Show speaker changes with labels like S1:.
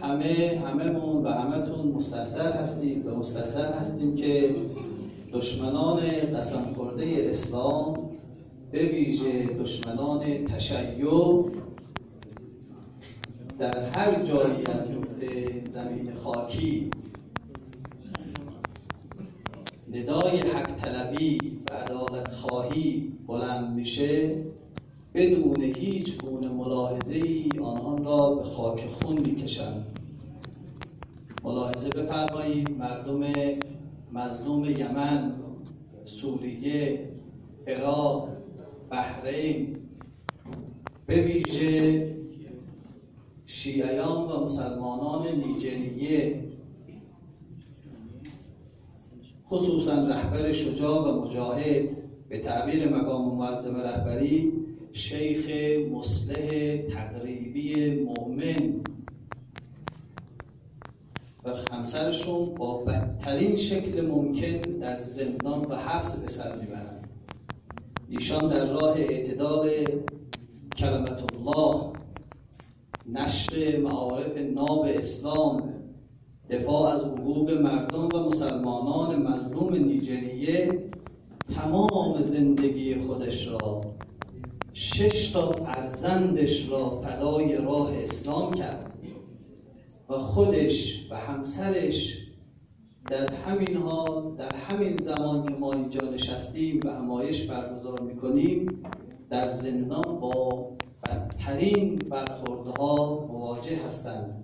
S1: هممون و همتون مستحضر هستیم که دشمنان قسم خورده اسلام، به ویژه دشمنان تشیع، در هر جایی از نقطه زمین خاکی ندای حق طلبی و عدالت خواهی بلند میشه، بدون هیچ گونه ملاحظه‌ای آنان را به خاک خون میکشند. ملاحظه بفرمایید مردم مظلوم یمن، سوریه، عراق، بحرین، به ویژه شیعیان و مسلمانان نیجریه، خصوصا رهبر شجاع و مجاهد، به تعبیر مقام معظم رهبری شیخ مصلح تقریبی مؤمن و همسرشون با بدترین شکل ممکن در زندان و حبس به سر میبرند. ایشان در راه اعتدال کلمت الله، نشر معارف ناب اسلام، دفاع از حقوق مردم و مسلمانان مظلوم نیجریه تمام زندگی خودش را، 6 تا فرزندش را فدای راه اسلام کرد و خودش و همسرش در همین حال، در همین زمان که ما اینجا نشستیم و همایش برگزار میکنیم، در زندان با بدترین برخوردها مواجه هستند.